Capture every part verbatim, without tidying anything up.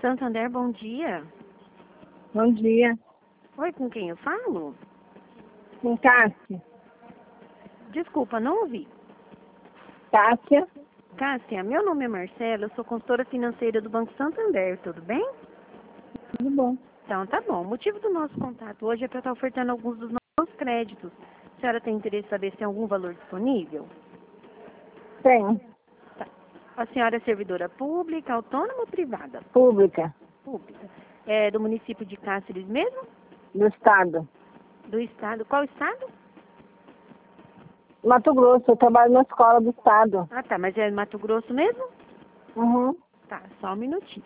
Santander, bom dia. Bom dia. Oi, com quem eu falo? Com Cássia. Desculpa, não ouvi. Cássia. Cássia, meu nome é Marcela, eu sou consultora financeira do Banco Santander, tudo bem? Tudo bom. Então, tá bom. O motivo do nosso contato hoje é para estar ofertando alguns dos nossos créditos. A senhora tem interesse em saber se tem algum valor disponível? Tenho. Tá. A senhora é servidora pública, autônoma ou privada? Pública. Pública. É do município de Cáceres mesmo? Do Estado. Do estado. Qual estado? Mato Grosso. Eu trabalho na escola do Estado. Ah, tá. Mas é Mato Grosso mesmo? Uhum. Tá, só um minutinho.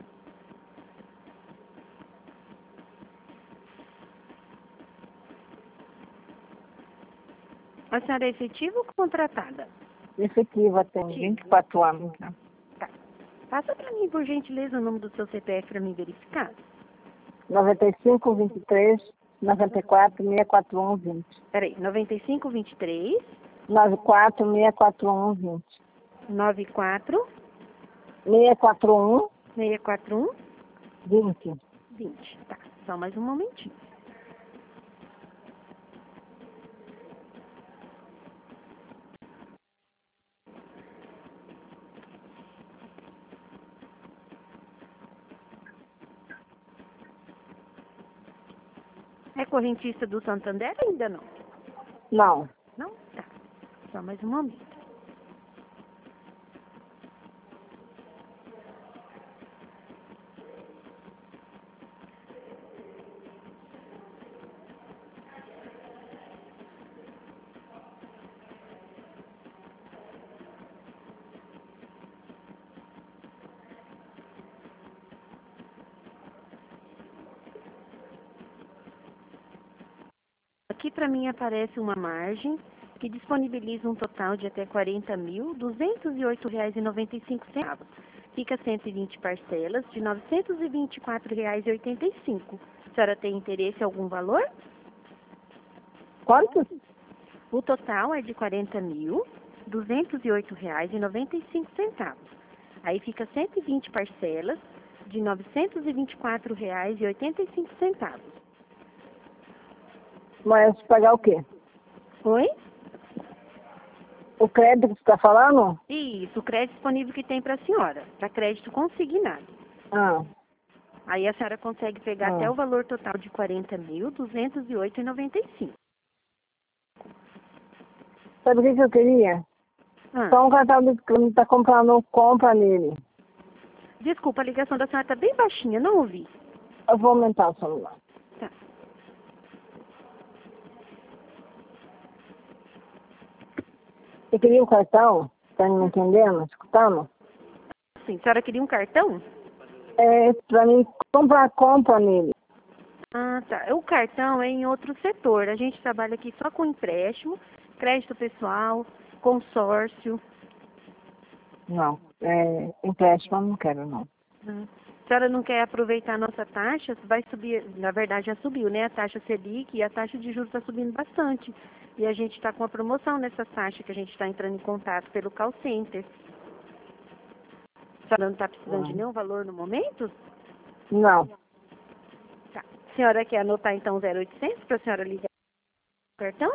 A senhora é efetiva ou contratada? Efetiva, tenho vinte e quatro anos. Né? Tá. Passa para mim, por gentileza, o nome do seu C P F para mim verificar. noventa e cinco, vinte e três, noventa e quatro, seiscentos e quarenta e um, vinte. Peraí, noventa e cinco, vinte e três, noventa e quatro, seiscentos e quarenta e um, vinte. noventa e quatro, seiscentos e quarenta e um, seiscentos e quarenta e um, vinte. vinte. Tá, só mais um momentinho. É correntista do Santander ainda não? Não. Não? Tá. Só mais um momento. Aqui para mim aparece uma margem que disponibiliza um total de até quarenta mil, duzentos e oito reais e noventa e cinco centavos. Fica cento e vinte parcelas de novecentos e vinte e quatro reais e oitenta e cinco. A senhora tem interesse em algum valor? Quantos? O total é de quarenta mil, duzentos e oito reais e noventa e cinco centavos. Aí fica cento e vinte parcelas de novecentos e vinte e quatro reais e oitenta e cinco centavos. Mas pagar o quê? Oi? O crédito que você está falando? Isso, o crédito disponível que tem para a senhora, para crédito consignado. Ah. Aí a senhora consegue pegar Ah. até o valor total de quarenta mil, duzentos e oito reais e noventa e cinco. Sabe o que, que eu queria? Ah, Só um cartão de cliente está comprando compra nele. desculpa, a ligação da senhora está bem baixinha, não ouvi. Eu vou aumentar o celular. Tá. Você queria o cartão? Tá me entendendo? Escutando? Sim, a senhora queria um cartão? É pra mim comprar compra nele. Ah, tá. O cartão é em outro setor. A gente trabalha aqui só com empréstimo, crédito pessoal, consórcio. Não. É, empréstimo eu não quero, não. Ah. A senhora não quer aproveitar a nossa taxa? Vai subir, na verdade já subiu, né? A taxa Selic e a taxa de juros está subindo bastante. E a gente está com uma promoção nessa taxa que a gente está entrando em contato pelo call center. A senhora não está precisando de Hum. nenhum valor no momento? Não. Tá. A senhora quer anotar então zero oitocentos para a senhora ligar o cartão?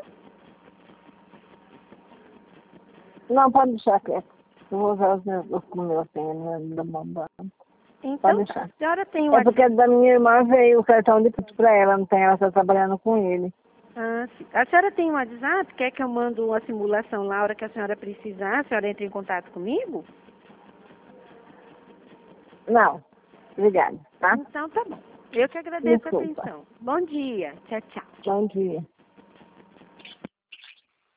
Não, pode deixar quieto. Eu vou usar os meus, os meus senhas da bomba. Pode Então, tá. deixar. A senhora tem o É porque da minha irmã veio o cartão de crédito pra ela, não tem, ela está trabalhando com ele. Ah, sim. A senhora tem um WhatsApp? Quer que eu mande uma simulação lá, a hora que a senhora precisar? A senhora entra em contato comigo? Não. Obrigada, tá? Então, tá bom. Eu que agradeço a Desculpa. atenção. Bom dia. Tchau, tchau. Bom dia.